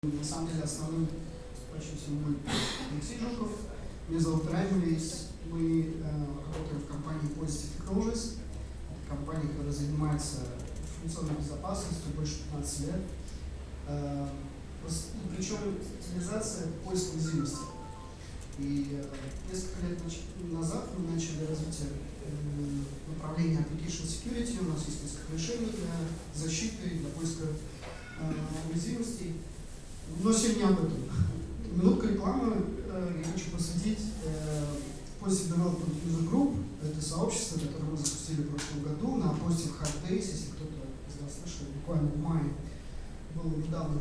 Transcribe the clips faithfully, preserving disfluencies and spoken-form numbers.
На самом деле основным источником будет Алексей Жуков. Меня зовут Райм Лейс. Мы э, работаем в компании Positive Technologies. Это компания, которая занимается информационной безопасностью больше пятнадцати лет. Э, причем специализация – поиск уязвимости. И э, несколько лет назад мы начали развитие э, направления Application Security. У нас есть несколько решений для защиты и для поиска э, уязвимостей. Но сегодня не об этом. Минутка рекламы. Я хочу посвятить Positive Development User Group. Это сообщество, которое мы запустили в прошлом году на Positive Hard Days, если кто-то из вас слышал, буквально в мае было недавно.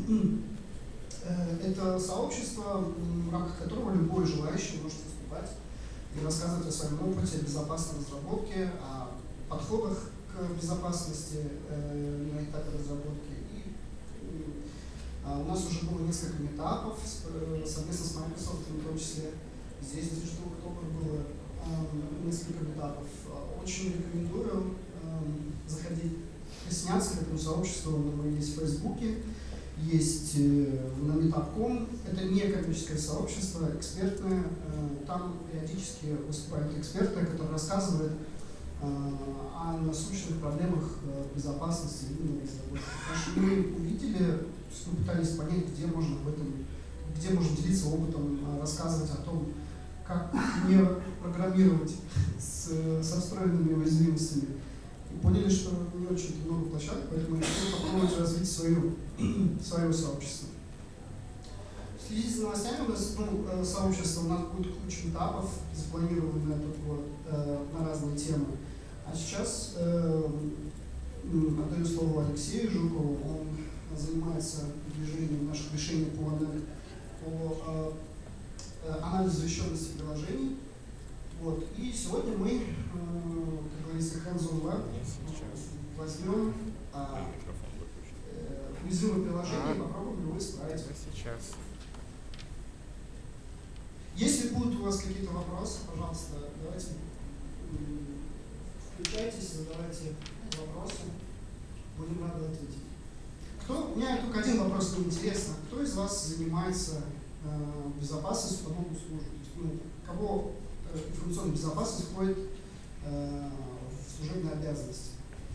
Это сообщество, в рамках которого любой желающий может выступать и рассказывать о своем опыте безопасной разработки, о подходах к безопасности на этапе разработки. У нас уже было несколько митапов совместно с Microsoft, в том числе здесь, в Digital October было несколько митапов. Очень рекомендую заходить, присоединяться к этому сообществу. Мы есть в Фейсбуке, есть на meetup точка ком. Это не коммерческое сообщество, экспертное. Там периодически выступают эксперты, которые рассказывают о насущных проблемах безопасности именно разработки. Потому что мы увидели, мы пытались понять, где можно об этом, где можно делиться опытом, рассказывать о том, как не программировать с, со встроенными уязвимостями. И поняли, что не очень много площадок, поэтому я решил попробовать развить свою, свое сообщество. Следите за новостями, у нас ну, сообщество, у нас будет куча этапов, запланированы на этот год, э, на разные темы. А сейчас э, отдаю слово Алексею Жукову. Он занимается движением наших решений по, по э, анализу защищенности приложений. Вот. И сегодня мы, э, как говорится, hands-on web возьмем э, э, уязвимое приложение и попробуем его исправить. Сейчас. Если будут у вас какие-то вопросы, пожалуйста, давайте включайтесь, задавайте вопросы, будем рады ответить. Кто, у меня только один вопрос, мне интересно. Кто из вас занимается э, безопасностью по новому службу? Ну, кого э, информационная безопасность входит э, в служебные обязанности?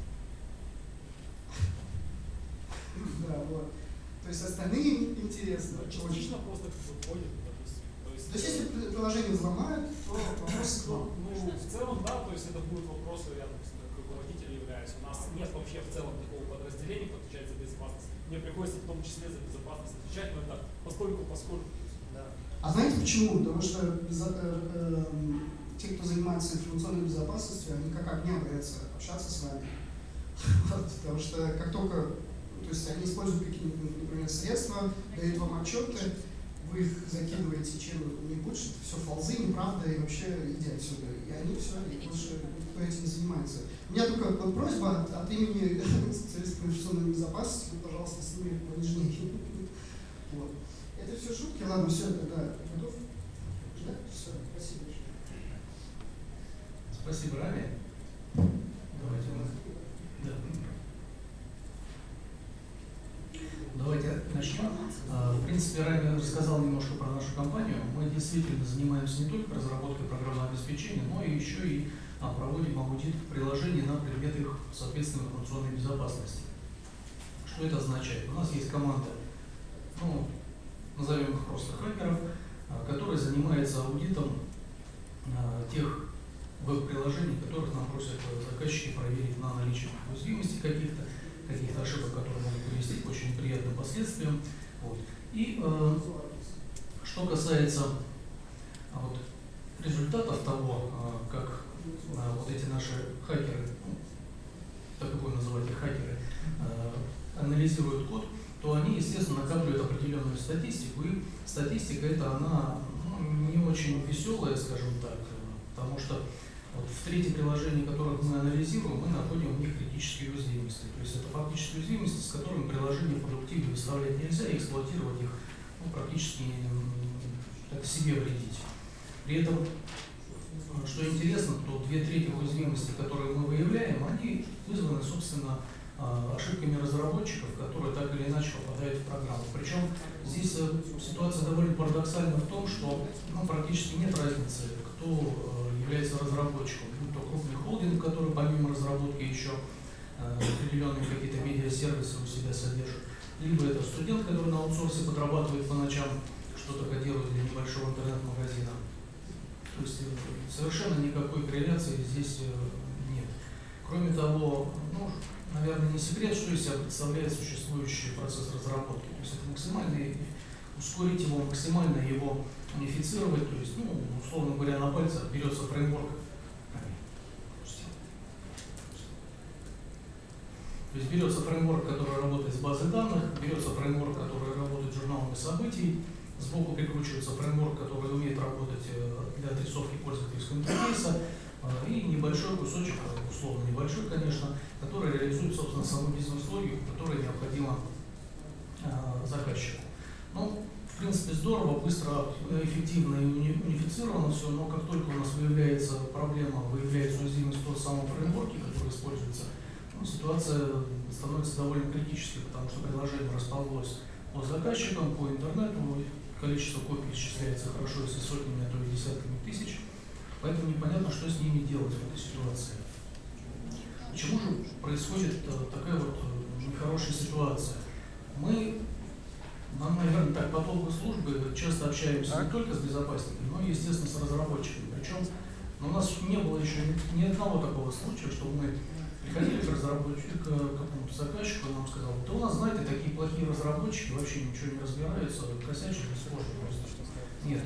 Да, вот. То есть остальные интересно. Частично просто входит. То есть, если приложение взломают, то вопросы к вам. Ну, в целом, да, то есть это будут вопросы, я, допустим, как руководитель являюсь. У нас нет вообще в целом такого подразделения, кто отвечает за безопасность. Мне приходится в том числе за безопасность отвечать, но это постольку, поскольку. Да. А знаете почему? Потому что безо, э, э, те, кто занимается информационной безопасностью, они как огня боятся общаться с вами. Потому что как только, то есть они используют какие-нибудь, например, средства, дают вам отчеты, вы их закидываете чем-нибудь, что это все фалзы, неправда, и вообще иди отсюда. И они все, и больше никто этим не занимается. У меня только вот просьба от, от имени специалистов по информационной безопасности, вы, пожалуйста, с ними понежнее. Вот. Это все шутки, ладно, все, тогда готов? Да? Все, спасибо большое. Спасибо, Рами. Давайте мы... Да. Давайте начнем. В принципе, Рами рассказал немножко про нашу компанию. Мы действительно занимаемся не только разработкой программного обеспечения, но и еще и проводим аудит приложений на предмет их, соответственно, информационной безопасности. Что это означает? У нас есть команда, ну, назовем их просто хакеров, которая занимается аудитом тех веб-приложений, которых нам просят заказчики проверить на наличие уязвимостей каких-то, каких-то ошибок, которые могут привести к очень неприятным последствиям. Вот. И э, что касается а, вот, результатов того, а, как а, вот эти наши хакеры, ну, так и будем называть их хакеры, а, анализируют код, то они, естественно, накапливают определенную статистику. И статистика эта, она ну, не очень веселая, скажем так, потому что вот в трети приложений, которых мы анализируем, мы находим в них критические уязвимости. То есть это фактические уязвимости, с которыми приложение продуктивно выставлять нельзя, и эксплуатировать их ну, практически это себе вредить. При этом, что интересно, то две трети уязвимостей, которые мы выявляем, они вызваны, собственно, ошибками разработчиков, которые так или иначе попадают в программу. Причем здесь ситуация довольно парадоксальна в том, что ну, практически нет разницы, кто является разработчиком. Будь то крупный холдинг, который помимо разработки еще определенные какие-то медиасервисы у себя содержит, либо это студент, который на аутсорсе подрабатывает по ночам, что-то кодирует для небольшого интернет-магазина. То есть совершенно никакой корреляции здесь нет. Кроме того, ну, наверное, не секрет, что из себя представляет существующий процесс разработки. То есть это максимально ускорить его, максимально его унифицировать. То есть, ну, условно говоря, на пальцах берется фреймворк. То есть берется фреймворк, который работает с базой данных, берется фреймворк, который работает с журналами событий, сбоку прикручивается фреймворк, который умеет работать для отрисовки пользовательского интерфейса, и небольшой кусочек, условно небольшой, конечно, который реализует, собственно, саму бизнес-логику, которая необходима заказчику. Ну, в принципе, здорово, быстро, эффективно и унифицировано все, но как только у нас выявляется проблема, выявляется уязвимость в том самом фреймворке, который используется, ну, ситуация становится довольно критической, потому что приложение расползлось по заказчикам, по интернету, количество копий исчисляется хорошо, если сотнями, а то и десятками тысяч, поэтому непонятно, что с ними делать в этой ситуации. Почему же происходит такая вот нехорошая ситуация? Мы, нам, наверное, так по долгу службы часто общаемся не только с безопасниками, но и, естественно, с разработчиками. Причем ну, у нас не было еще ни, ни одного такого случая, чтобы мы приходили к разработчику, к какому-то заказчику, и нам сказал, да у нас, знаете, такие плохие разработчики, вообще ничего не разбираются, косячат бесспорно просто. Нет,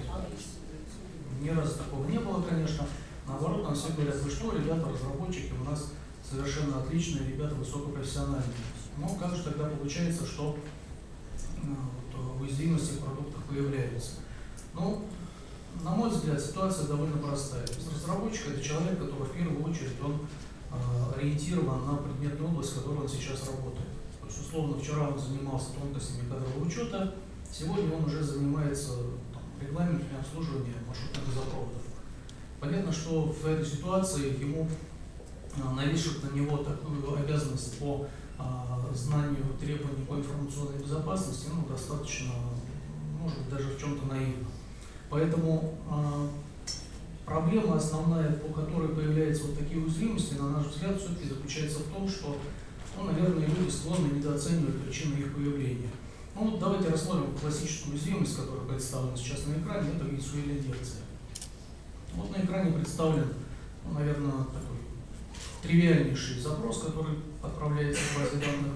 ни разу такого не было, конечно. Наоборот, нам все говорят, вы что, ребята, разработчики у нас совершенно отличные, ребята высокопрофессиональные. Но как же тогда получается, что ну, вот, уязвимости в продуктах появляются? Ну, на мой взгляд, ситуация довольно простая. Разработчик – это человек, который в первую очередь он ориентирован на предметную область, в которой он сейчас работает. То есть, условно, вчера он занимался тонкостями кадрового учета, сегодня он уже занимается там, регламентами обслуживания маршрутных газопроводов. Понятно, что в этой ситуации ему а, навешивают на него такую обязанность по а, знанию требований по информационной безопасности, ну, достаточно, может быть, даже в чем-то наивно. Поэтому а, проблема основная, по которой появляются вот такие уязвимости, на наш взгляд, все-таки заключается в том, что, ну, наверное, люди склонны недооценивать причины их появления. Ну вот давайте рассмотрим классическую уязвимость, которая представлена сейчас на экране, это визуализация. Вот на экране представлен, ну, наверное, такой тривиальнейший запрос, который отправляется в базе данных.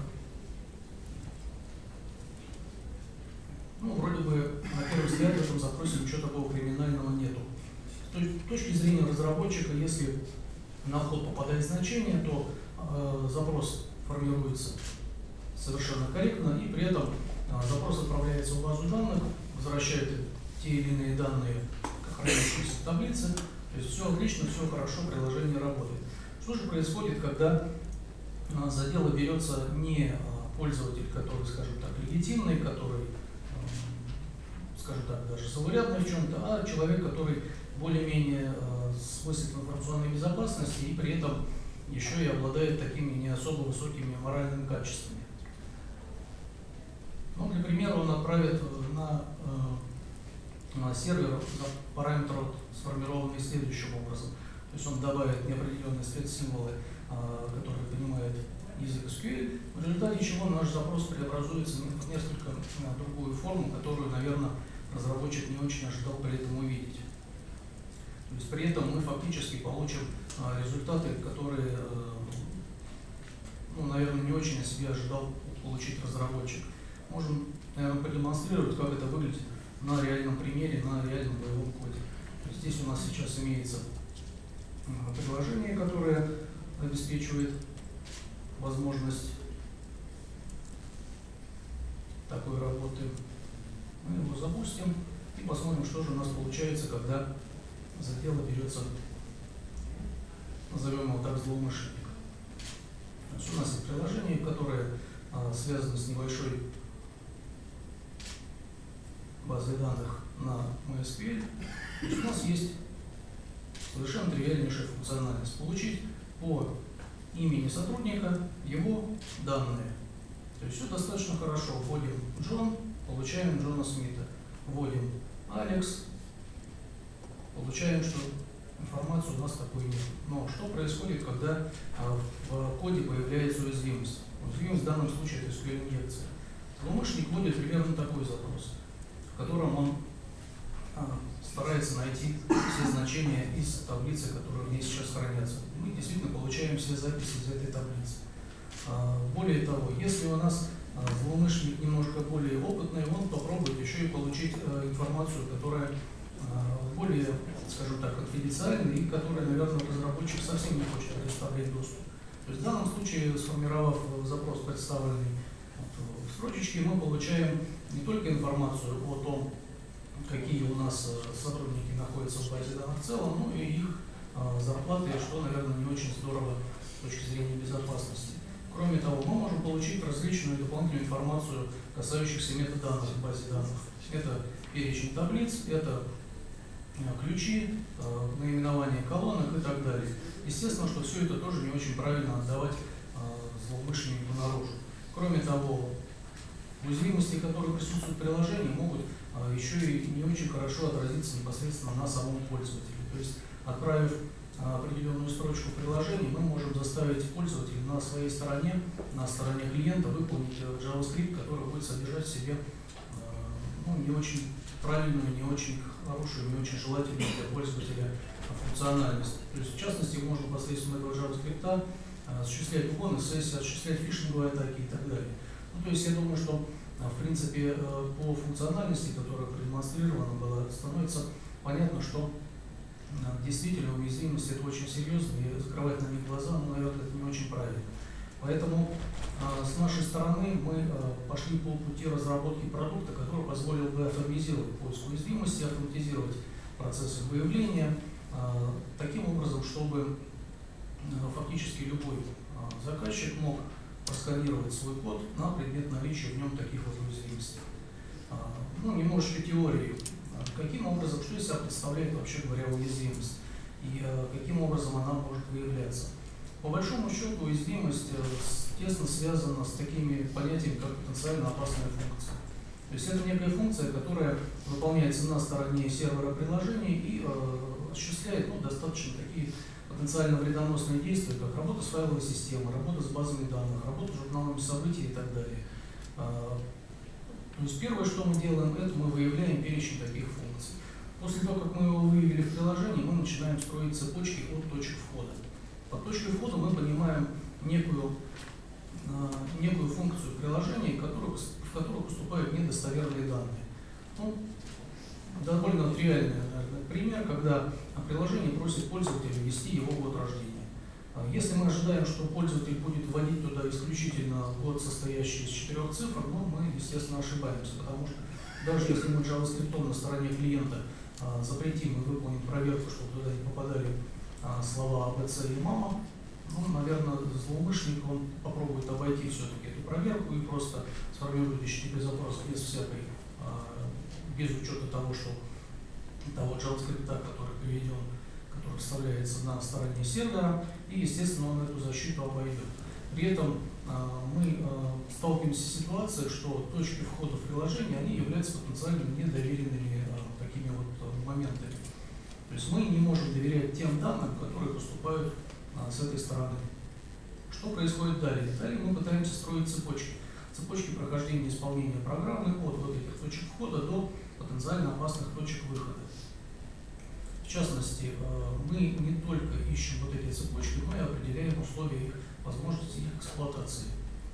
Ну, вроде бы, на первый взгляд, в этом запросе ничего такого криминального нету. С точки зрения разработчика, если на вход попадает значение, то э, запрос формируется совершенно корректно, и при этом э, запрос отправляется в базу данных, возвращает те или иные данные, как хранящиеся в таблице, то есть все отлично, все хорошо, приложение работает. Что же происходит, когда э, за дело берется не э, пользователь, который, скажем так, легитимный, который, э, скажем так, даже заурядный в чем-то, а человек, который более-менее э, свойств информационной безопасности и при этом еще и обладает такими не особо высокими моральными качествами. Ну, для примера, он отправит на, э, на сервер параметры, сформированные следующим образом. То есть он добавит неопределенные спецсимволы, э, которые понимает язык эс кью эль, в результате чего наш запрос преобразуется в несколько э, другую форму, которую, наверное, разработчик не очень ожидал при этом увидеть. То есть при этом мы фактически получим а, результаты, которые, а, ну, наверное, не очень от себя ожидал получить разработчик. Можем, наверное, продемонстрировать, как это выглядит на реальном примере, на реальном боевом коде. Здесь у нас сейчас имеется а, приложение, которое обеспечивает возможность такой работы. Мы его запустим и посмотрим, что же у нас получается, когда за дело берется, назовем его так, злоумышленник. То есть у нас есть приложение, которое а, связано с небольшой базой данных на эм эс кью эль. То есть у нас есть совершенно тривиальнейшая функциональность. Получить по имени сотрудника, его данные. То есть все достаточно хорошо. Вводим Джон, получаем Джона Смита. Вводим Алекс, получаем, что информации у нас такой нет. Но что происходит, когда а, в коде появляется уязвимость? Уязвимость в данном случае это эс ку эль-инъекция. Злоумышленник вводит примерно такой запрос, в котором он а, старается найти все значения из таблицы, которые в ней сейчас хранятся. Мы действительно получаем все записи из этой таблицы. А, более того, если у нас а, злоумышленник немножко более опытный, он попробует еще и получить а, информацию, которая а, более, скажем так, конфиденциальная и которая, наверное, разработчик совсем не хочет предоставлять доступ. То есть в данном случае, сформировав запрос, представленный вот в строчечке, мы получаем не только информацию о том, какие у нас сотрудники находятся в базе данных в целом, но и их а, зарплаты, что, наверное, не очень здорово с точки зрения безопасности. Кроме того, мы можем получить различную дополнительную информацию, касающихся метаданных в базе данных. Это перечень таблиц, это ключи, а, наименование колонок и так далее. Естественно, что все это тоже не очень правильно отдавать а, злоумышленнику наружу. Кроме того, уязвимости, которые присутствуют в приложении, могут а, еще и не очень хорошо отразиться непосредственно на самом пользователе. То есть, отправив а, определенную строчку в приложении, мы можем заставить пользователя на своей стороне, на стороне клиента, выполнить JavaScript, который будет содержать в себе а, ну, не очень правильную, не очень хорошую, не очень желательную для пользователя функциональность. То есть, в частности, можно посредством этого JavaScript а, осуществлять угоны сессии, осуществлять фишинговые атаки и так далее. Ну, то есть я думаю, что в принципе по функциональности, которая продемонстрирована была, становится понятно, что действительно уязвимость это очень серьезно, и закрывать на них глаза, ну, наверное, это не очень правильно. Поэтому с нашей стороны мы пошли по пути разработки продукта, который позволил бы автоматизировать поиск уязвимости, автоматизировать процессы выявления, таким образом, чтобы фактически любой заказчик мог просканировать свой код на предмет наличия в нем таких вот уязвимостей. Ну, немножечко теории. Каким образом, что из себя представляет, вообще говоря, уязвимость? И каким образом она может выявляться? По большому счету, уязвимость тесно связана с такими понятиями, как потенциально опасная функция. То есть это некая функция, которая выполняется на стороне сервера приложений и осуществляет ну, достаточно такие потенциально вредоносные действия, как работа с файловой системой, работа с базами данных, работа с журналами событий и так далее. То есть первое, что мы делаем, это мы выявляем перечень таких функций. После того, как мы его выявили в приложении, мы начинаем строить цепочки от точек входа. Под точкой входа мы понимаем некую, некую функцию приложения, в которую, в которую поступают недостоверные данные. Ну, довольно тривиальный пример, когда приложение просит пользователя ввести его год рождения. Если мы ожидаем, что пользователь будет вводить туда исключительно год, состоящий из четырех цифр, ну, мы, естественно, ошибаемся, потому что даже если мы JavaScript на стороне клиента а, запретим и выполним проверку, чтобы туда не попадали а, слова А Б С и мама, ну, наверное, злоумышленник он попробует обойти все-таки эту проверку и просто сформирует эйч ти ти пи запрос без всякой, а, без учета того, что того JavaScript, который приведен, который вставляется на стороне сервера, и, естественно, он эту защиту обойдет. При этом а, мы а, сталкиваемся с ситуацией, что точки входа в приложение они являются потенциально недоверенными а, такими вот а, моментами. То есть мы не можем доверять тем данным, которые поступают а, с этой стороны. Что происходит далее? Далее мы пытаемся строить цепочки. Цепочки прохождения исполнения программы от вот этих точек входа до потенциально опасных точек выхода. В частности, мы не только ищем вот эти цепочки, но и определяем условия их возможности их эксплуатации.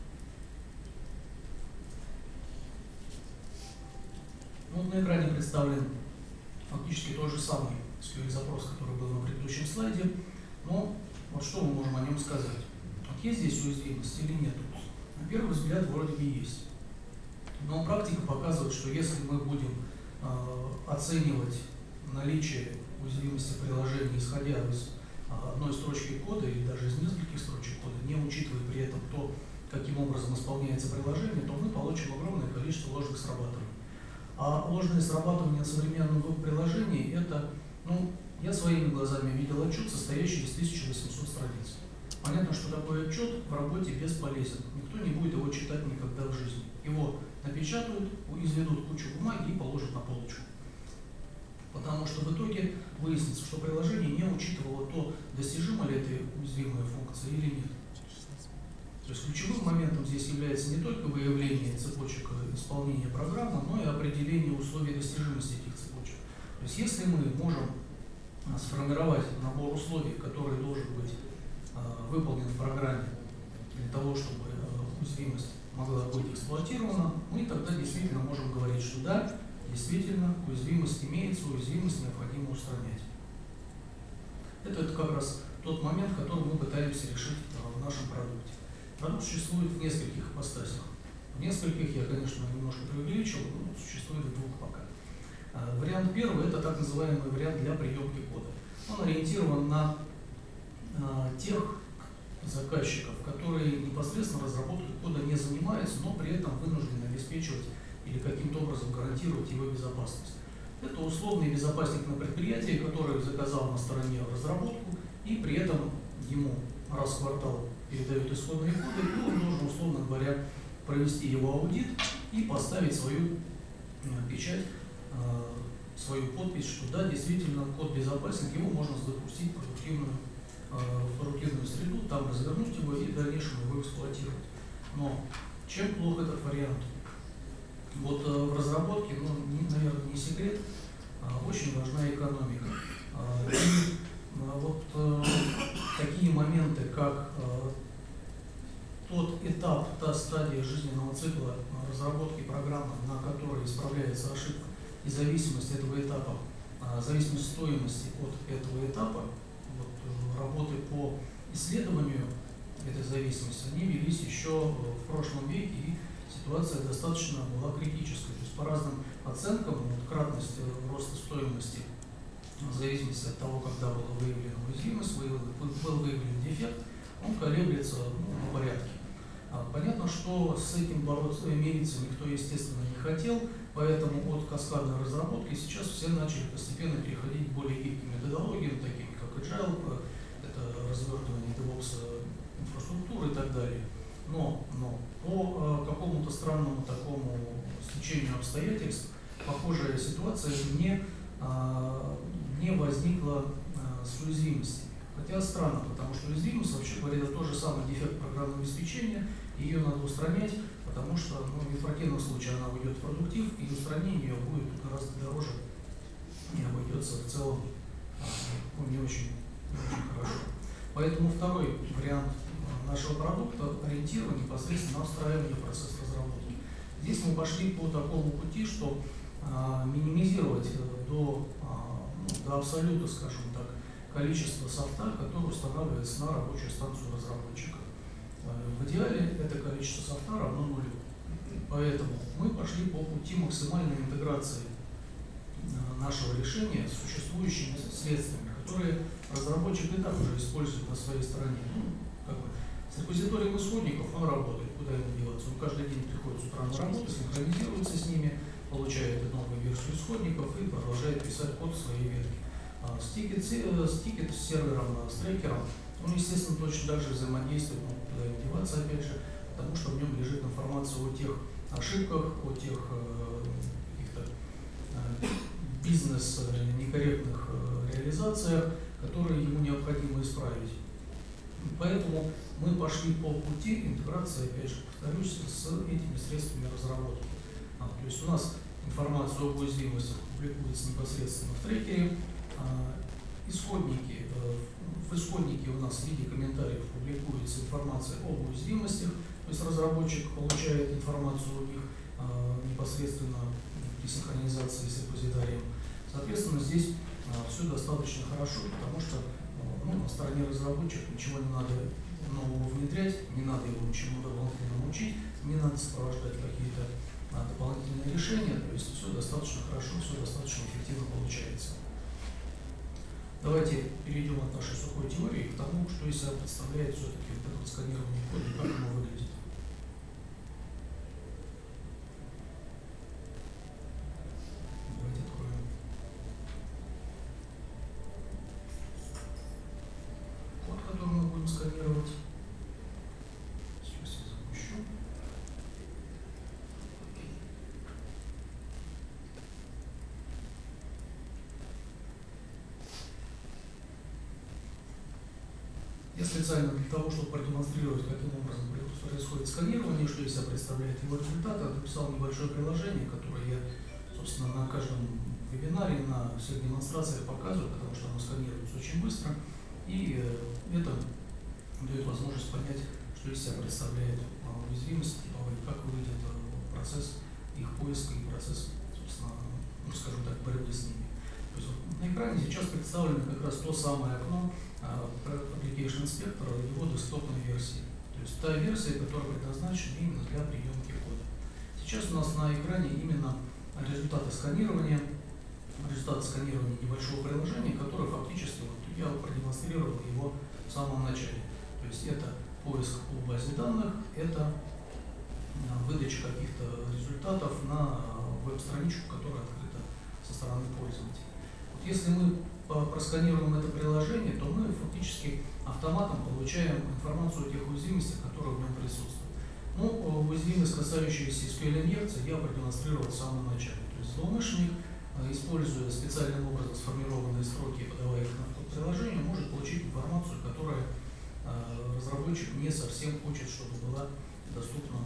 Вот на экране представлен фактически тот же самый эс ку эль-запрос, который был на предыдущем слайде, но вот что мы можем о нем сказать? Вот есть здесь уязвимость или нет? На первый взгляд вроде бы есть. Но практика показывает, что если мы будем э, оценивать наличие уязвимости приложения, исходя из а, одной строчки кода или даже из нескольких строчек кода, не учитывая при этом то, каким образом исполняется приложение, то мы получим огромное количество ложных срабатываний. А ложные срабатывания в современном веб-приложении это, ну, я своими глазами видел отчет, состоящий из тысячи восьмисот страниц. Понятно, что такой отчет в работе бесполезен. Никто не будет его читать никогда в жизни. Его напечатают, изведут кучу бумаги и положат на полочку. Потому что в итоге выяснится, что приложение не учитывало то, достижима ли эта уязвимая функция или нет. То есть ключевым моментом здесь является не только выявление цепочек исполнения программы, но и определение условий достижимости этих цепочек. То есть если мы можем сформировать набор условий, который должен быть э, выполнен в программе для того, чтобы э, уязвимость могла быть эксплуатирована, мы тогда действительно можем говорить, что да, действительно уязвимость имеется, уязвимость необходимо устранять. Это, это как раз тот момент, который мы пытаемся решить э, в нашем продукте. Продукт существует в нескольких ипостасях. В нескольких я, конечно, немножко преувеличил, но существует в двух пока. Э, вариант первый – это так называемый вариант для приемки кода. Он ориентирован на э, тех заказчиков, которые непосредственно разработкой кода не занимаются, но при этом вынуждены обеспечивать или каким-то образом гарантировать его безопасность. Это условный безопасник на предприятии, который заказал на стороне разработку, и при этом ему раз в квартал передают исходные коды, и он должен, условно говоря, провести его аудит и поставить свою э, печать, э, свою подпись, что да, действительно код безопасен, его можно запустить в продуктивную, э, в продуктивную среду, там развернуть его и в дальнейшем его эксплуатировать. Но чем плох этот вариант? Вот э, в разработке, ну, не, наверное, не секрет, э, очень важна экономика. Э, и э, вот э, такие моменты, как э, тот этап, та стадия жизненного цикла э, разработки программы, на которой исправляется ошибка, и зависимость этого этапа, э, зависимость стоимости от этого этапа, вот, э, работы по исследованию этой зависимости, они велись еще в прошлом веке, и ситуация достаточно была критической. То есть по разным оценкам, вот, кратность роста стоимости в зависимости от того, когда была выявлена уязвимость, был выявлен дефект, он колеблется, ну, на порядке. А, понятно, что с этим бороться, мириться никто, естественно, не хотел, поэтому от каскадной разработки сейчас все начали постепенно переходить к более гибким методологиям, такими как Agile, это развертывание DevOps инфраструктуры и так далее. Но, но по э, какому-то странному такому стечению обстоятельств похожая ситуация не, э, не возникла э, с уязвимостью. Хотя странно, потому что уязвимость, вообще говоря, это тот же самый дефект программного обеспечения, ее надо устранять, потому что, ну, в противном случае она уйдет в продуктив, и устранение ее будет гораздо дороже и обойдется в целом э, ну, не очень, не очень хорошо. Поэтому второй вариант нашего продукта ориентирован непосредственно на встраивание в процесс разработки. Здесь мы пошли по такому пути, что а, минимизировать до, а, ну, до абсолюта, скажем так, количество софта, которое устанавливается на рабочую станцию разработчика. А, в идеале это количество софта равно нулю. Поэтому мы пошли по пути максимальной интеграции а, нашего решения с существующими средствами, которые разработчик и так уже использует на своей стороне. Ну, как бы, с репозиторием исходников он работает, куда ему деваться. Он каждый день приходит с утра на работу, синхронизируется с ними, получает новую версию исходников и продолжает писать код в своей ветке. А с тикет, с тикет с сервером, с трекером, он, естественно, точно так же взаимодействует, ну, куда ему деваться, опять же, потому что в нем лежит информация о тех ошибках, о тех э, каких-то э, бизнес некорректных э, реализациях, которые ему необходимо исправить. Поэтому мы пошли по пути интеграции, опять же, повторюсь, с этими средствами разработки. А, то есть у нас информация об уязвимостях публикуется непосредственно в трекере. А, исходники, э, в исходнике у нас в виде комментариев публикуется информация об уязвимостях, то есть разработчик получает информацию у них а, непосредственно при синхронизации с репозитарием. Соответственно, здесь а, все достаточно хорошо, потому что ну, на стороне разработчика ничего не надо нового внедрять, не надо его ничему дополнительно учить, не надо сопровождать какие-то а, дополнительные решения, то есть все достаточно хорошо, все достаточно эффективно получается. Давайте перейдем от нашей сухой теории к тому, что из себя представляет все-таки вот это сканирование кода и как оно выглядит. Давайте откроем. Код, который мы будем сканировать. Я специально для того, чтобы продемонстрировать, каким образом происходит сканирование, что из себя представляет его результаты, написал небольшое приложение, которое я, собственно, на каждом вебинаре, на всех демонстрациях показываю, потому что оно сканируется очень быстро, и это дает возможность понять, что из себя представляет уязвимость, как выглядит процесс их поиска и процесс, собственно, ну, скажем так, борьбы с ними. То есть, вот, на экране сейчас представлено как раз то самое окно Application Inspector, его десктопной версии. То есть та версия, которая предназначена именно для приемки кода. Сейчас у нас на экране именно результаты сканирования, результаты сканирования небольшого приложения, которое фактически, вот, я продемонстрировал его в самом начале. То есть это поиск по базе данных, это выдача каких-то результатов на веб-страничку, которая открыта со стороны пользователя. Вот если мы просканируем это приложение, то мы фактически автоматом получаем информацию о тех уязвимостях, которые в нем присутствуют. Ну, уязвимость, касающаяся эс кью эль-инъекции, я продемонстрировал в самом начале. То есть злоумышленник, используя специальным образом сформированные строки, подавая их на вход приложения, может получить информацию, которая разработчик не совсем хочет, чтобы была доступна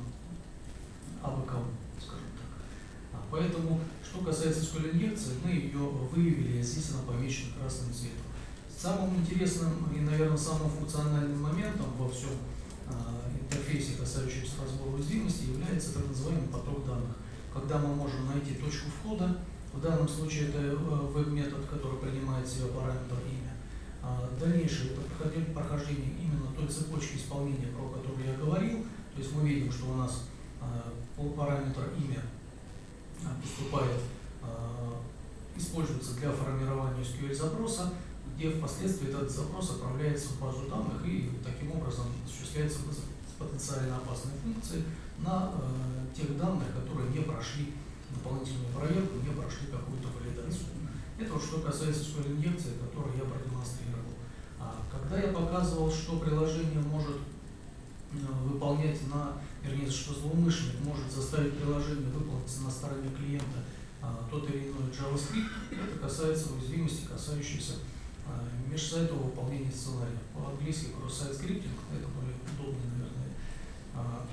абы кому, скажем так. Поэтому, что касается эс кью эль-инъекции, мы ее выявили, здесь она помечена красным цветом. Самым интересным и, наверное, самым функциональным моментом во всем интерфейсе, касающемся разбора уязвимости, является так называемый поток данных. Когда мы можем найти точку входа, в данном случае это веб-метод, который принимает в себя параметр имя. Дальнейшее это прохождение именно той цепочки исполнения, про которую я говорил. То есть мы видим, что у нас параметр имя поступает, используется для формирования эс кью эль-запроса, где впоследствии этот запрос отправляется в базу данных и таким образом осуществляется вызов потенциально опасной функции на э, тех данных, которые не прошли дополнительную проверку, не прошли какую-то валидацию. Это вот что касается эс кью эль-инъекции, которую я продемонстрировал. А, когда я показывал, что приложение может э, выполнять на, вернее, что злоумышленник может заставить приложение выполнить на стороне клиента а, тот или иной JavaScript, это касается уязвимости, касающейся а, межсайтового выполнения сценария. По-английски cross-site scripting, это более удобный, наверное, а,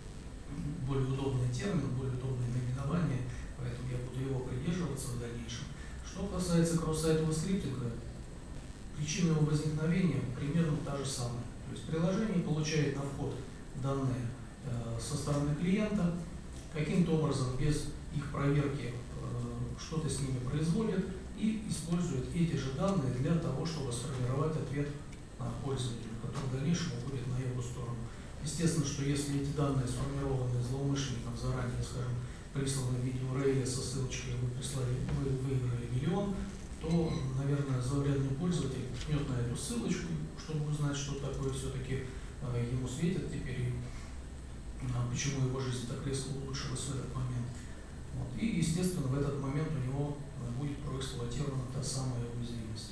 более удобный термин, более удобное наименование, поэтому я буду его придерживаться в дальнейшем. Что касается кросс-сайтового скриптинга, причина его возникновения примерно та же самая. То есть приложение получает на вход данные э, со стороны клиента, каким-то образом без их проверки э, что-то с ними производит и использует эти же данные для того, чтобы сформировать ответ э, пользователю, который в дальнейшем уходит на его сторону. Естественно, что если эти данные сформированы злоумышленником заранее, скажем, присланы в виде ю ар эл со ссылочкой, вы прислали, вы выиграли миллион, то, наверное, заурядный пользователь ткнет на эту ссылочку, чтобы узнать, что такое все-таки э, ему светит теперь, и э, почему его жизнь так резко улучшилась в этот момент. Вот. И, естественно, в этот момент у него э, будет проэксплуатирована та самая уязвимость.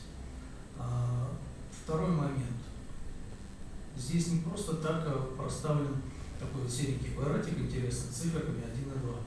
А, второй момент. Здесь не просто так проставлен такой вот серенький квадратик интересный с циферками один и два.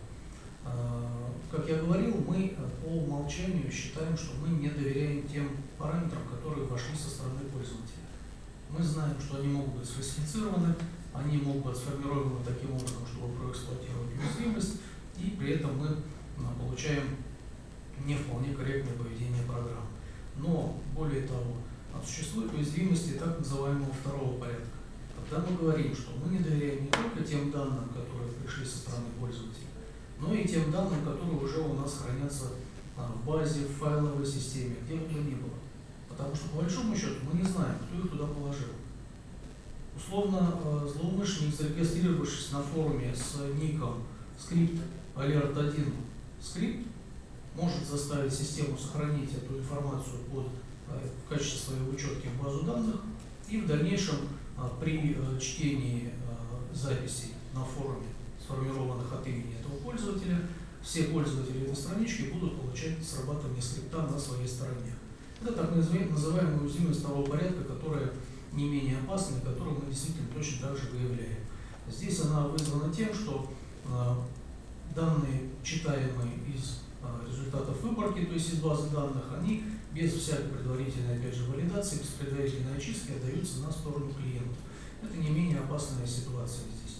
Как я говорил, мы по умолчанию считаем, что мы не доверяем тем параметрам, которые вошли со стороны пользователя. Мы знаем, что они могут быть сфальсифицированы, они могут быть сформированы таким образом, чтобы проэксплуатировать уязвимость, и при этом мы получаем не вполне корректное поведение программы. Но, более того, существуют уязвимости так называемого второго порядка. Когда мы говорим, что мы не доверяем не только тем данным, которые пришли со стороны пользователя, но и тем данным, которые уже у нас хранятся а, в базе, в файловой системе, где бы то ни было. Потому что, по большому счету, мы не знаем, кто их туда положил. Условно, э, злоумышленник, зарегистрировавшись на форуме с ником скрипт алерт один скрипт, может заставить систему сохранить эту информацию под, э, в качестве своей учетки в базу данных, и в дальнейшем э, при э, чтении э, записей на форуме, сформированных от имени этого пользователя, все пользователи этой странички будут получать срабатывание скрипта на своей стороне. Это так называемая уязвимость второго порядка, которая не менее опасна, которую мы действительно точно так же выявляем. Здесь она вызвана тем, что э, данные, читаемые из э, результатов выбора, выборки, то есть из базы данных, они без всякой предварительной, опять же, валидации, без предварительной очистки отдаются на сторону клиентов. Это не менее опасная ситуация здесь.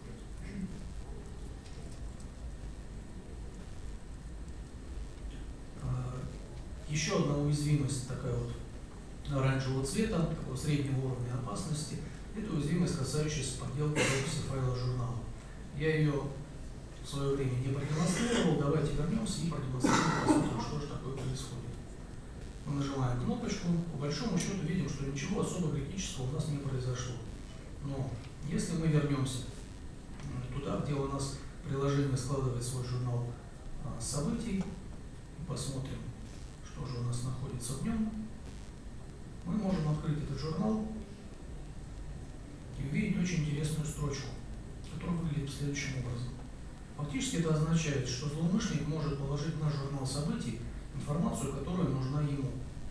Еще одна уязвимость, такая вот оранжевого цвета, такого среднего уровня опасности, это уязвимость, касающаяся подделки записи файла журнала. Я ее в свое время не продемонстрировал, давайте вернемся и продемонстрируем, посмотрим, что же такое происходит. Мы нажимаем кнопочку, по большому счету видим, что ничего особо критического у нас не произошло. Но если мы вернемся туда, где у нас приложение складывает свой журнал а, событий, и посмотрим, что же у нас находится в нем, мы можем открыть этот журнал и увидеть очень интересную строчку, которая выглядит следующим образом. Фактически это означает, что злоумышленник может положить на журнал событий информацию, которая нужна ему.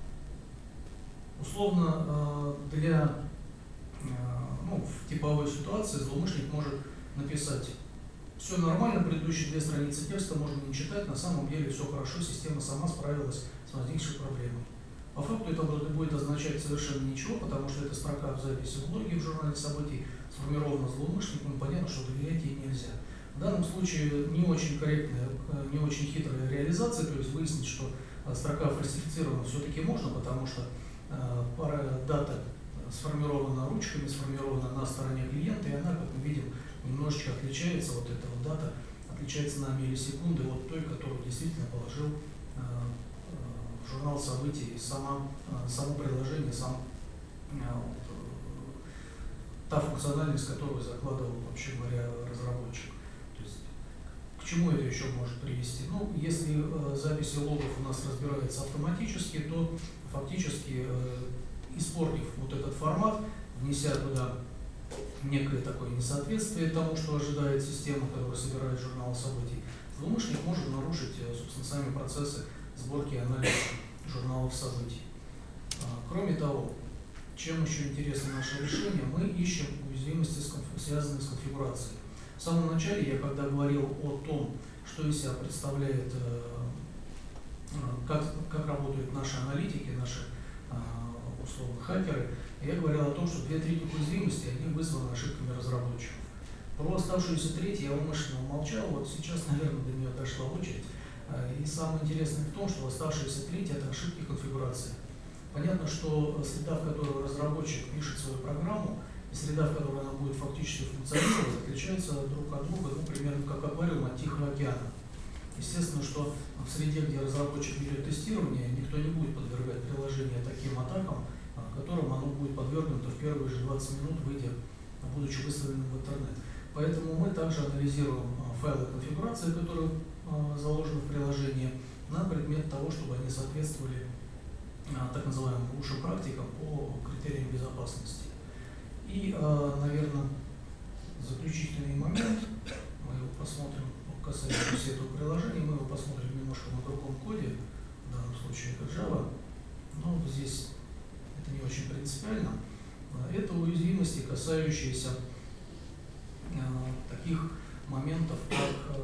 Условно, для, ну, в типовой ситуации злоумышленник может написать: все нормально, предыдущие две страницы текста можно не читать, на самом деле все хорошо, система сама справилась с возникшей проблемой. По факту это будет означать совершенно ничего, потому что эта строка в записи в блоге в журнале событий сформирована злоумышленником, понятно, что доверять ей нельзя. В данном случае не очень корректная, не очень хитрая реализация, то есть выяснить, что строка фальсифицирована, все-таки можно, потому что э, пара дата сформирована ручками, сформирована на стороне клиента, и она, как мы видим, немножечко отличается, вот эта вот дата отличается на миллисекунды от той, которую действительно положил э, э, журнал событий, сама, э, само приложение, сам, э, вот, э, та функциональность, которую закладывал, вообще говоря, разработчик. К чему это еще может привести? Ну, если э, записи логов у нас разбираются автоматически, то фактически, э, испортив вот этот формат, внеся туда некое такое несоответствие тому, что ожидает система, которая собирает журнал событий, злоумышленник может нарушить, э, собственно, сами процессы сборки и анализа журналов событий. А, кроме того, чем еще интересно наше решение, мы ищем уязвимости, связанные с конфигурацией. В самом начале я, когда говорил о том, что из себя представляет, как, как работают наши аналитики, наши условно хакеры, я говорил о том, что две трети уязвимости, они вызваны ошибками разработчиков. Про оставшуюся треть я умышленно умолчал, вот сейчас, наверное, до нее дошла очередь. И самое интересное в том, что оставшаяся треть – это ошибки конфигурации. Понятно, что среда, в которой разработчик пишет свою программу, и среда, в которой она будет фактически функционировать, отличаются друг от друга, ну, примерно как аквариум от Тихого океана. Естественно, что в среде, где разработчик ведет тестирование, никто не будет подвергать приложение таким атакам, которым оно будет подвергнуто в первые же двадцать минут, выйдя, будучи выставленным в интернет. Поэтому мы также анализируем файлы конфигурации, которые заложены в приложении, на предмет того, чтобы они соответствовали так называемым лучшим практикам по критериям безопасности. И, наверное, заключительный момент, мы его посмотрим, касающийся этого приложения, мы его посмотрим немножко на другом коде, в данном случае это Java, но здесь это не очень принципиально. Это уязвимости, касающиеся таких моментов, как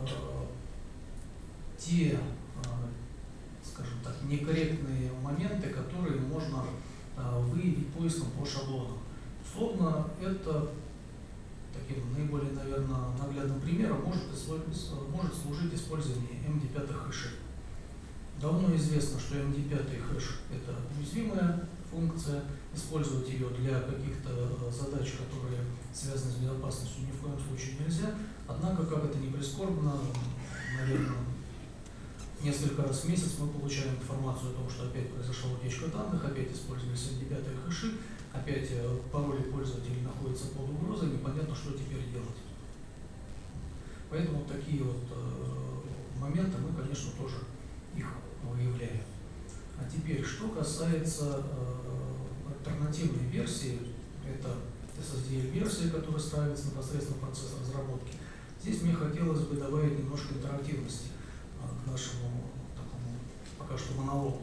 те, скажем так, некорректные моменты, которые можно выявить поиском по шаблонам. Условно, это таким наиболее, наверное, наглядным примером может, может служить использование эм ди пять хэшей. Давно известно, что эм ди пять хэш – это уязвимая функция, использовать ее для каких-то задач, которые связаны с безопасностью, ни в коем случае нельзя. Однако, как это ни прискорбно, наверное, несколько раз в месяц мы получаем информацию о том, что опять произошла утечка данных, опять использовались эм ди пять хэши, опять пароли пользователей находятся под угрозой, непонятно, что теперь делать. Поэтому такие вот э, моменты мы, конечно, тоже их выявляем. А теперь, что касается э, альтернативной версии, это эс эс ди эл-версия, которая ставится непосредственно в процесс разработки. Здесь мне хотелось бы добавить немножко интерактивности э, к нашему такому пока что монологу.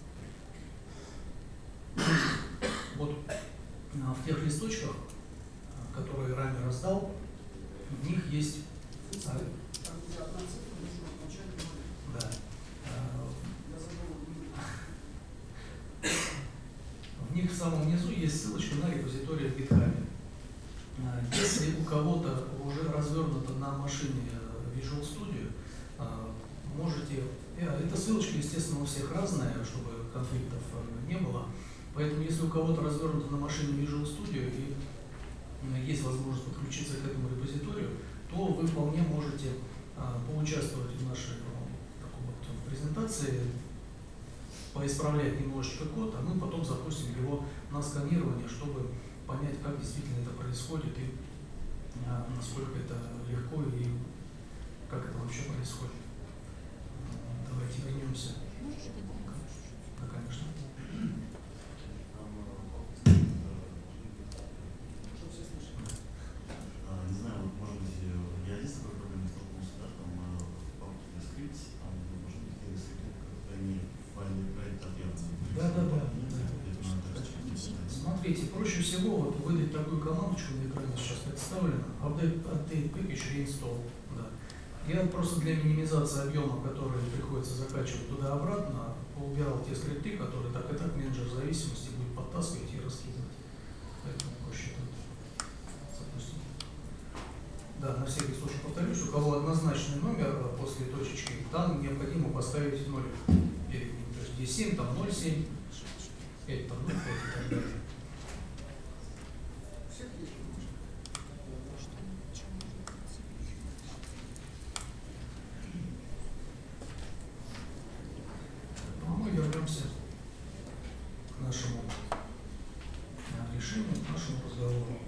Вот в тех листочках, которые Рами раздал, в них есть, да, в самом низу есть ссылочка на репозиторий в GitHub. Если у кого-то уже развернуто на машине Visual Studio, можете... Эта ссылочка, естественно, у всех разная, чтобы конфликтов не было. Поэтому, если у кого-то развернуто на машине Visual Studio и есть возможность подключиться к этому репозиторию, то вы вполне можете поучаствовать в нашей такой вот презентации, поисправлять немножечко код, а мы потом запустим его на сканирование, чтобы понять, как действительно это происходит и а, насколько это легко и как это вообще происходит. Давайте вернемся. Да, конечно. Не знаю, вот, может быть, я здесь с такой проблемой столкнулся, да, там папки скрипт, там, может быть, какие-то скрипты, которые не файловый проект отъявлены. Да, да, да. Смотрите, проще всего вот выдать такую командочку, на экране сейчас представлена, update, update package reinstall. Да. Я просто для минимизации объема, который приходится закачивать туда-обратно, поубирал те скрипты, которые так и так менеджер зависимости будет подтаскивать и раскидывать. Поэтому проще тут запустить. Да, на всякий случай повторюсь, у кого однозначный номер после точечки, там необходимо поставить ноль перед ним. То есть здесь семь, там ноль семь, пять, там ноль пять и так далее. Мы вернемся к нашему решению, к нашему разговору.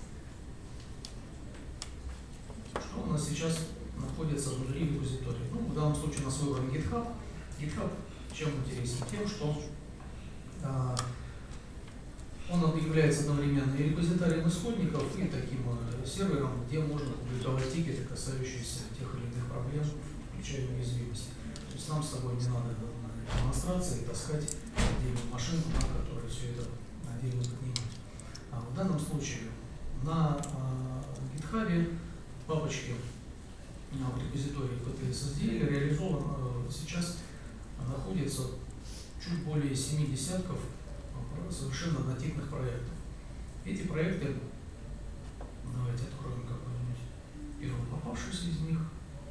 Что у нас сейчас находится внутри репозитория? Ну, в данном случае у нас выбран GitHub. GitHub чем интересен? Тем, что а, он является одновременно и репозиторием исходников, и таким а, сервером, где можно публиковать тикеты, касающиеся тех или иных проблем, включая уязвимости. То есть нам с собой не надо на демонстрации таскать отдельную машинку, на которой все это отдельно поднимать. А в данном случае на а, GitHub папочки в репозитории пи ти эс эс ди эл реализован а, сейчас находится чуть более семи десятков совершенно однотипных проектов. Эти проекты, давайте откроем какой-нибудь первый попавшийся из них,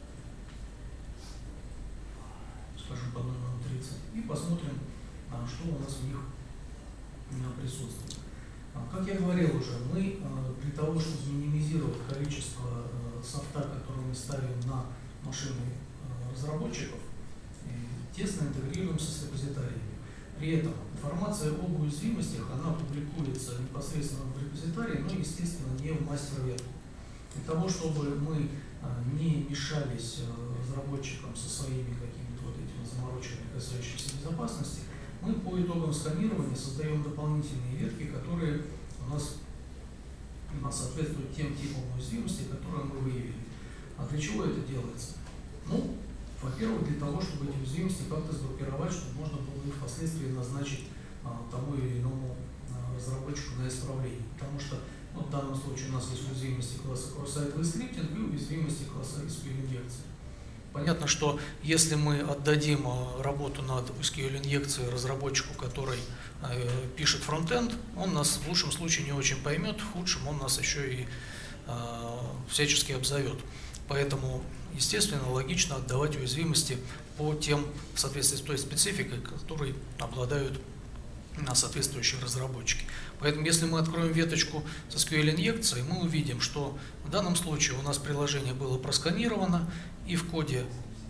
скажем по номеру тридцать, и посмотрим, что у нас в них присутствует. Как я говорил уже, мы для того, чтобы минимизировать количество софта, который мы ставим на машины разработчиков, тесно интегрируемся с репозиториями. При этом информация об уязвимостях, она публикуется непосредственно в репозитории, но, естественно, не в мастер-ветку. Для того, чтобы мы не мешались разработчикам со своими какими-то вот этими заморочками, касающимися безопасности, мы по итогам сканирования создаем дополнительные ветки, которые у нас соответствуют тем типам уязвимости, которые мы выявили. А для чего это делается? Ну, во-первых, для того, чтобы эти уязвимости как-то сгруппировать, чтобы можно было их впоследствии назначить а, тому или иному а, разработчику на исправление. Потому что ну, в данном случае у нас есть уязвимости класса кросс-сайт скриптинг и уязвимости класса эс кью эль-инъекции. Понятно, что если мы отдадим работу над эс кью эль-инъекцией разработчику, который э, пишет фронтенд, он нас в лучшем случае не очень поймет, в худшем он нас еще и э, всячески обзовет. Поэтому, естественно, логично отдавать уязвимости по тем, в соответствии с той спецификой, которой обладают на соответствующие разработчики. Поэтому, если мы откроем веточку с эс кью эль-инъекцией, мы увидим, что в данном случае у нас приложение было просканировано, и в коде,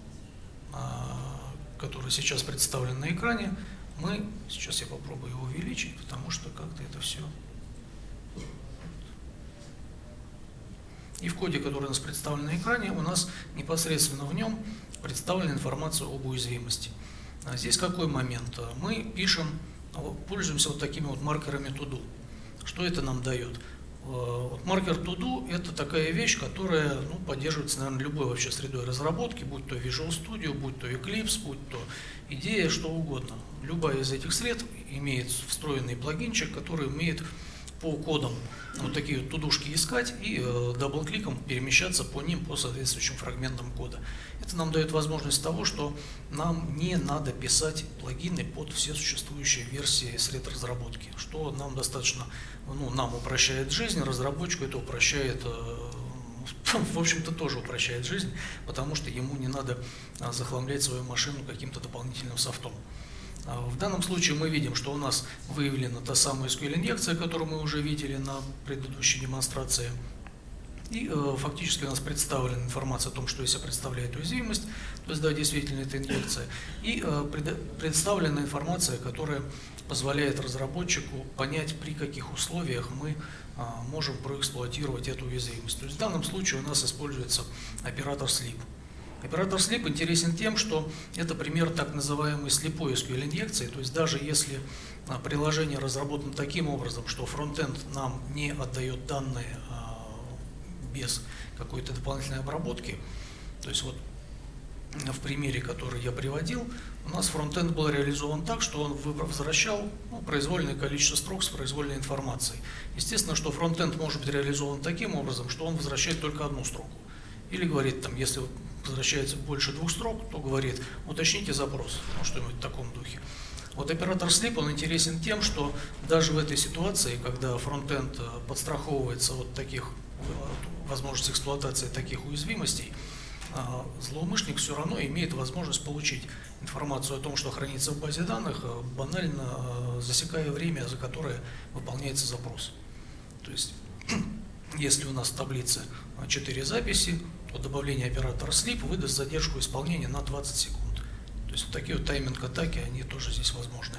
который сейчас представлен на экране, мы, сейчас я попробую его увеличить, потому что как-то это все. И в коде, который у нас представлен на экране, у нас непосредственно в нем представлена информация об уязвимости. А здесь какой момент? Мы пишем, пользуемся вот такими вот маркерами to-do. Что это нам дает? Вот маркер to-do – это такая вещь, которая ну, поддерживается, наверное, любой вообще средой разработки, будь то Visual Studio, будь то Eclipse, будь то идея, что угодно. Любая из этих сред имеет встроенный плагинчик, который умеет по кодам вот такие вот тудушки искать и э, дабл-кликом перемещаться по ним по соответствующим фрагментам кода. Это нам дает возможность того, что нам не надо писать плагины под все существующие версии сред-разработки, что нам достаточно, ну, нам упрощает жизнь, разработчику это упрощает, э, в общем-то тоже упрощает жизнь, потому что ему не надо захламлять свою машину каким-то дополнительным софтом. В данном случае мы видим, что у нас выявлена та самая эс кью эль-инъекция, которую мы уже видели на предыдущей демонстрации. И э, фактически у нас представлена информация о том, что из себя представляет уязвимость, то есть да, действительно это инъекция. И э, пред, представлена информация, которая позволяет разработчику понять, при каких условиях мы э, можем проэксплуатировать эту уязвимость. То есть в данном случае у нас используется оператор слип. Оператор слип интересен тем, что это пример так называемой слепой эс кью эль-инъекции, то есть даже если приложение разработано таким образом, что фронтенд нам не отдает данные а, без какой-то дополнительной обработки, то есть вот в примере, который я приводил, у нас фронтенд был реализован так, что он возвращал ну, произвольное количество строк с произвольной информацией. Естественно, что фронтенд может быть реализован таким образом, что он возвращает только одну строку. Или говорит, там, если возвращается больше двух строк, то говорит, уточните запрос, ну, что-нибудь в таком духе. Вот оператор слип, он интересен тем, что даже в этой ситуации, когда фронтенд подстраховывается от таких возможностей эксплуатации таких уязвимостей, злоумышленник все равно имеет возможность получить информацию о том, что хранится в базе данных, банально засекая время, за которое выполняется запрос. То есть, если у нас в таблице четыре записи, то добавление оператора слип выдаст задержку исполнения на двадцать секунд. То есть вот такие вот тайминг-атаки, они тоже здесь возможны.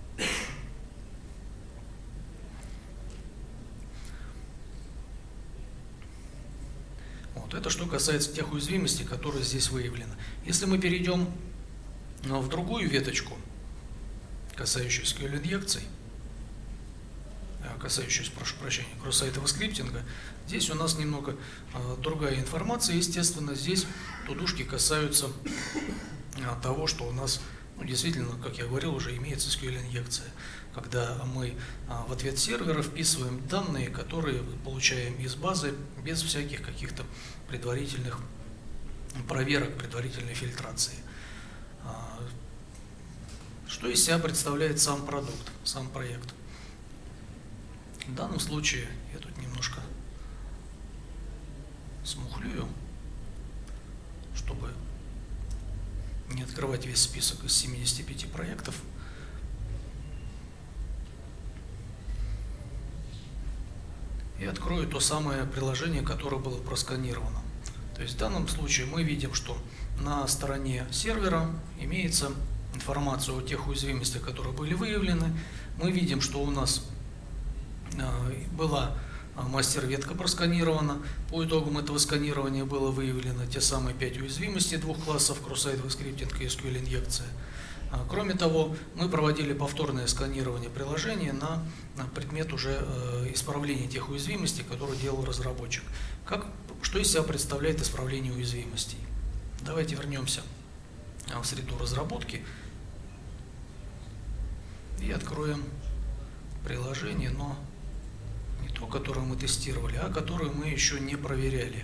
Вот это что касается тех уязвимостей, которые здесь выявлены. Если мы перейдем в другую веточку, касающуюся эс кью эль-инъекций, касающуюся, прошу прощения, кросс-сайтового скриптинга, здесь у нас немного э, другая информация. Естественно, здесь тудушки касаются э, того, что у нас, ну, действительно, как я говорил, уже имеется эс кью эль-инъекция, когда мы э, в ответ сервера вписываем данные, которые получаем из базы без всяких каких-то предварительных проверок, предварительной фильтрации. Э, что из себя представляет сам продукт, сам проект? В данном случае я тут немножко смухлюю, чтобы не открывать весь список из семидесяти пяти проектов. И открою то самое приложение, которое было просканировано. То есть в данном случае мы видим, что на стороне сервера имеется информация о тех уязвимостях, которые были выявлены. Мы видим, что у нас была мастер-ветка просканирована. По итогам этого сканирования было выявлено те самые пять уязвимостей двух классов: кросс-сайтовый скриптинг и эс кью эль-инъекция. Кроме того, мы проводили повторное сканирование приложения на предмет уже исправления тех уязвимостей, которые делал разработчик. Как, что из себя представляет исправление уязвимостей? Давайте вернемся в среду разработки и откроем приложение, но не то, которое мы тестировали, а которое мы еще не проверяли.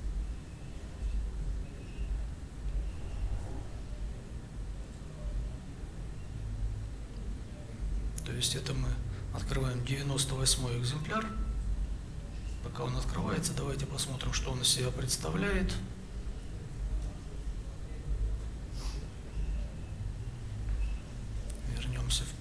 То есть это мы открываем девяносто восьмой экземпляр. Пока он открывается, давайте посмотрим, что он из себя представляет. Вернемся в